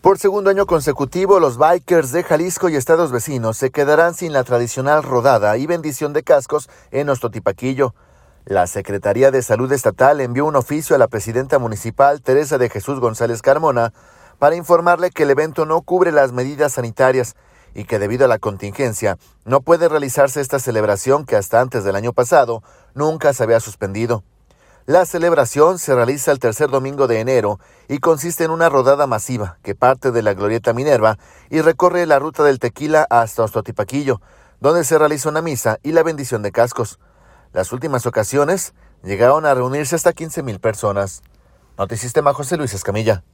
Por segundo año consecutivo, los bikers de Jalisco y estados vecinos se quedarán sin la tradicional rodada y bendición de cascos en Ostotipaquillo. La Secretaría de Salud Estatal envió un oficio a la presidenta municipal, Teresa de Jesús González Carmona, para informarle que el evento no cubre las medidas sanitarias y que debido a la contingencia no puede realizarse esta celebración que hasta antes del año pasado nunca se había suspendido. La celebración se realiza el tercer domingo de enero y consiste en una rodada masiva que parte de la Glorieta Minerva y recorre la ruta del Tequila hasta Ostotipaquillo, donde se realiza una misa y la bendición de cascos. Las últimas ocasiones llegaron a reunirse hasta 15,000 personas. Notisistema, José Luis Escamilla.